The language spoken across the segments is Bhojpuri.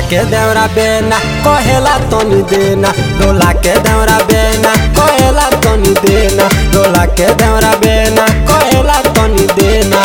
के देवरा बेना कहेला तनी देना, डोला के देवरा बेना कहेला तनी देना, डोला के देवरा बेना कहेला तनी देना।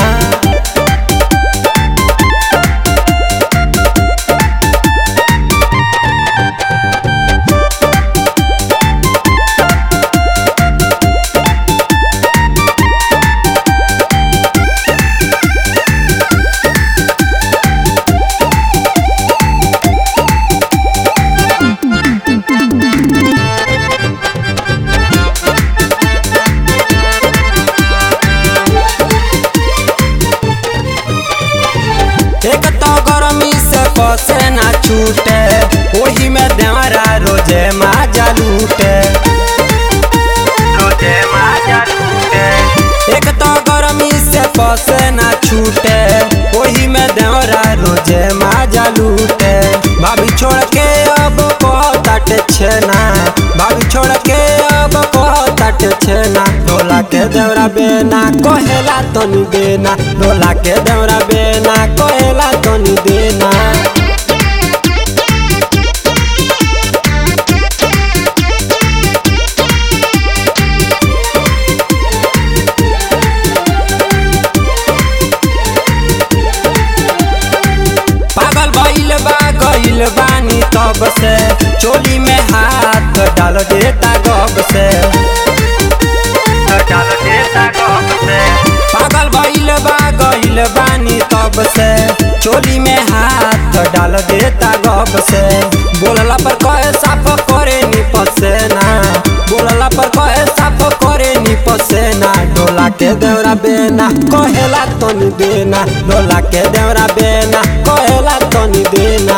एक तो गरमी से पसे ना छूटे, ओही में देवरा रोजे माजा लूटे, रोजे माजा लूटे। एक तो गरमी से पसे ना छूटे, ओही में देवरा रोजे माजा लूटे। भाभी छोड़ के अब कहताटे छेना, भाभी छोड़ के अब कहताटे छेना, डोला के देवरा बेना कहेला तनी देना, डोला के देवरा बेना कहेला तनी देना। पागल भइल बा गइल बानी तब से, चोली में हाथ डाल देता गब से, डाल देता गब से। पागल भइल बा गइल बानी तब से, चोली में हाथ डाल देता गब से। बोलला पर कहे साफ करे नी पसेना, बोलला पर कहे साफ करे नी पसेना, डोला के देवरा बेना कहेला तनी देना, डोला के देवरा बेना कहेला तनी देना।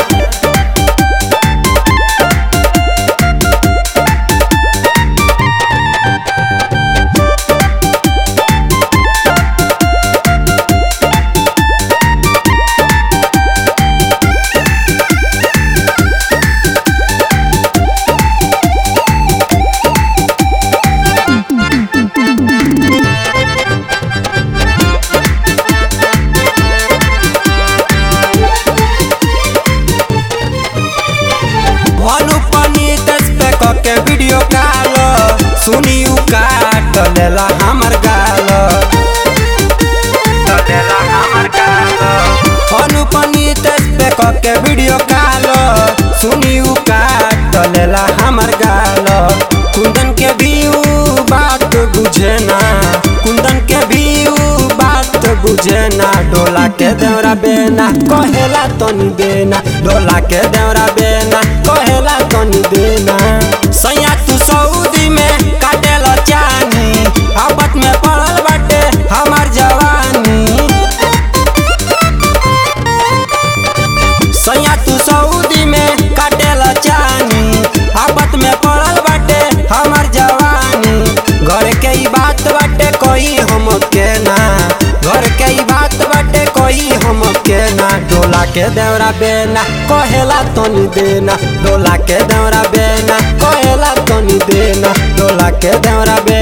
के वीडियो कॉल सुनी उ काट लेला हमर गाल, लेला हमर गाल। अनुपनीत पे के वीडियो कॉल सुनी उ काट लेला हमर गाल। कुंदन के भी उ बात बुझे ना, कुंदन के भी उ बात बुझे ना, डोला के देवरा बेना कहेला तनी देना, डोला के देवरा बेना कहेला तनी देना। सैया तू सऊदी में काटेला चानी, आफत में पड़ल बाटे हमार जवानी। सैया तू सऊदी में काटेला चानी, आफत में पड़ल बाटे हमार जवानी। घर के ही बात बाटे कोई हम के ना, घर के ही बात बाटे कोई हम के ना, डोला के देवरा बेना कहेला तनी देना, डोला के देवरा बेना कहेला तनी देना, डोला के देवरा बेना।